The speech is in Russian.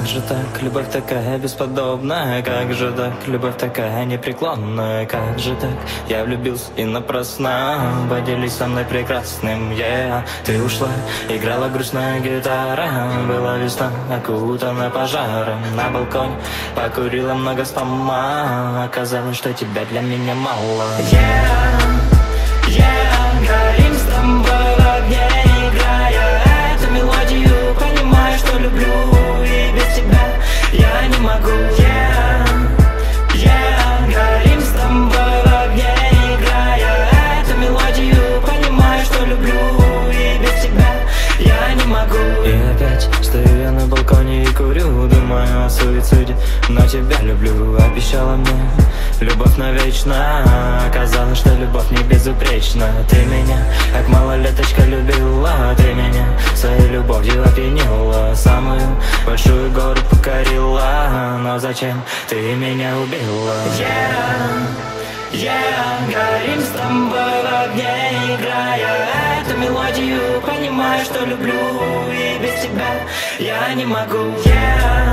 Как же так, любовь такая бесподобная? Как же так, любовь такая непреклонная? Как же так, я влюбился и напрасно. Поделись со мной прекрасным, Ты ушла, играла грустная гитара. Была весна, окутана пожаром. На балконе покурила много спама. Оказалось, что тебя для меня мало. Горим с тобой в огне, играя эту мелодию. Понимаю, что люблю, и без тебя я не могу. Горим с тобой в огне, играя эту мелодию. Понимаю, что люблю, и без тебя я не могу. И опять стою я на балконе и курю, думаю о суициде, но тебя люблю. Обещала мне любовь навечно, оказалось, что любовь не безупречна. Ты меня, как малолеточка, любила. Ты меня своей любовью опьянила. Самую большую гору покорила. Но зачем ты меня убила? Горим с тобой в огне, играя эту мелодию. Понимаю, что люблю, и без тебя я не могу.